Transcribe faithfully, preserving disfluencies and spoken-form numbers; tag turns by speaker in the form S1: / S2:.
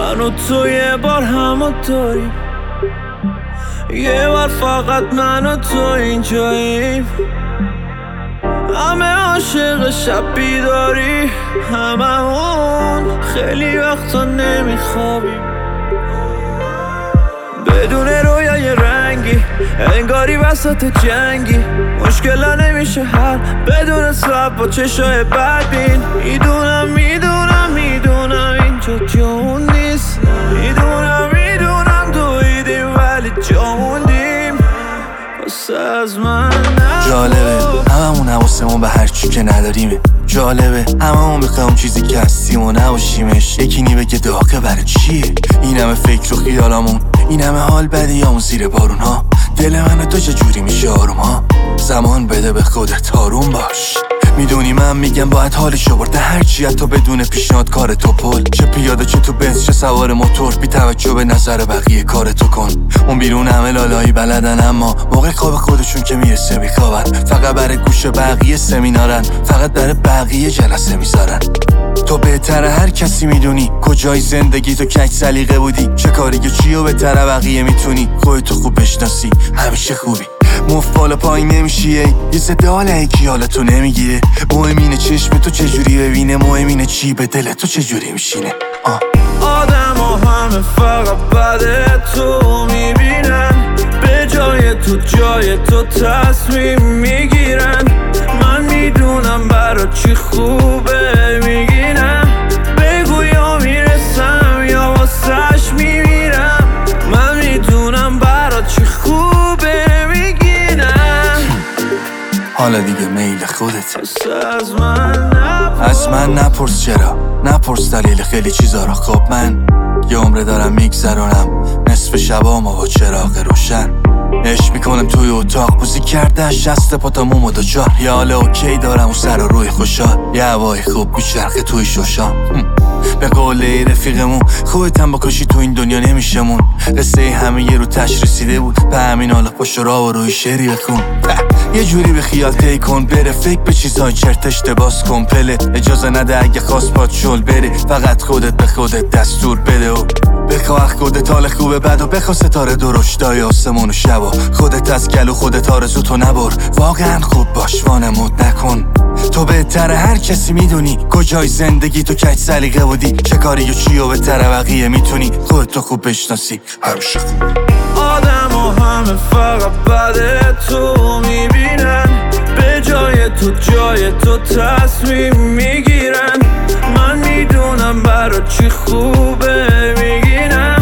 S1: من و تو یه بار همونطوریم، یه بار فقط من و تو اینجاییم. همه عاشق شب بیداری، هممون خیلی وقتا نمیخوابیم. بدون رویای رنگی انگاری وسط جنگی، مشکلا نمیشه حل بدون سب با چشای بدبین. میدونم میدونم میدونم اینجا جامون نیست، میدونم میدونم دویدیم ولی جاموندیم. واسه از من نبود.
S2: جالبه هممون حواسمون به هرچی که نداریمه. جالبه هممون بخوایم چیزی که هستیم و نباشیمش. یکی نی بگه داغه برای چیه؟ این همه فکر و خیالامون، این همه حال بدیامون زیر بارون ها. دل من تو چجوری میشه آروم ها؟ زمان بده به خودت آروم باش. میدونی من میگم باید حالشو برده هرچی حتی بدون پیشنهاد کار تو پل. چه پیاده چه تو بنز چه سوار موتور، بی توجه به نظر بقیه کار تو کن. اون بیرون همه لالایی بلدن اما موقع خواب خودشون که میرسه میخوابن. فقط برای گوش بقیه سمینارن، فقط برای بقیه جلسه میذارن. تو بهتره هر کسی میدونی کجای زندگی تو کج سلیقه بودی، چه کاری که چیو بهتره بقیه میتونی. خودتو خوب بشناسی همیشه خوبی، مفت بالا پایین نمیشی. یه زده حال یکی حالتو نمیگیره. مهم اینه چشم تو چجوری ببینه، مهم اینه چی به دل تو چجوری میشینه.
S1: آدم ها همه فقط بده تو میبینن، به جای تو جای تو تصمیم میگیرن. من میدونم برا چی خوبه میگینم، بگو یا میرسم یا واسش میمیرم. من میدونم برا چی خوبه میگینم.
S2: حالا دیگه میل خودت،
S1: از من نپرس
S2: از من نپرس چرا، نپرس دلیل خیلی چیزا را. خب من یه عمره دارم میگذرونم نصف شبامو با چراغ روشن. عشق میکنم توی اتاق بوزی کرده شست پاتامومو دو چار. یه حال اوکی دارم و سر و روی خوشحال، یه هوای خوب میچرخه توی شوشان. به قول رفیقمون خودتم بکشی تو این دنیا نمیشمون. قصه همه یه رو تش رسیده بود، به همین حالا پشت را و روی شعری بخون. یه جوری به خیال تی کن بره، فکر به چیزای چرتش باز کن پله. اجازه نده اگه خواست پات شل بره، فقط خودت به خودت دستور بده و بخواه خودت حال خوبه بد و بخوا ستاره درشتای آسمون و شبا. خودت از گلو خودت آرزو تو نبر، واقعا خوب باش وانمود نکن. تو بهتره هر کسی میدونی کجای زندگی تو کج سلیقه بودی، چه کاری و چی و بهتره بقیه میتونی. خودت خوب بشناسی همیشه خوب.
S1: آدم ها همه فقط بده تو میبینن، به جای تو جای تو تصمیم میگیرن. من میدونم برا چی خوبه میگینم.